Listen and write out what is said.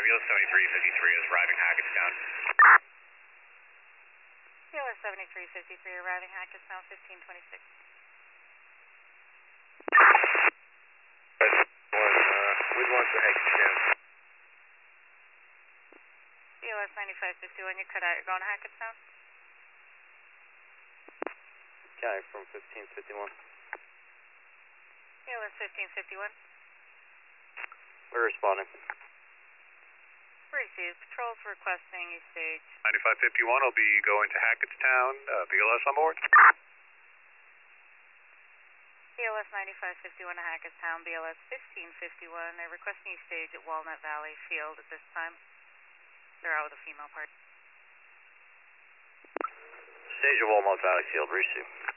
BLS 7353 is arriving Hackettstown. BLS 7353 arriving Hackettstown 1526. We'd want to Hackettstown. BLS 9551, you cut out, you're going to Hackettstown? Guy from 1551. BLS 1551. We're responding. Received. Patrols requesting East Stage. 9551 will be going to Hackettstown. BLS on board. BLS 9551 to Hackettstown. BLS 1551. They're requesting East Stage at Walnut Valley Field at this time. They're out with a female part. Stage of Walnut Valley Field, receive.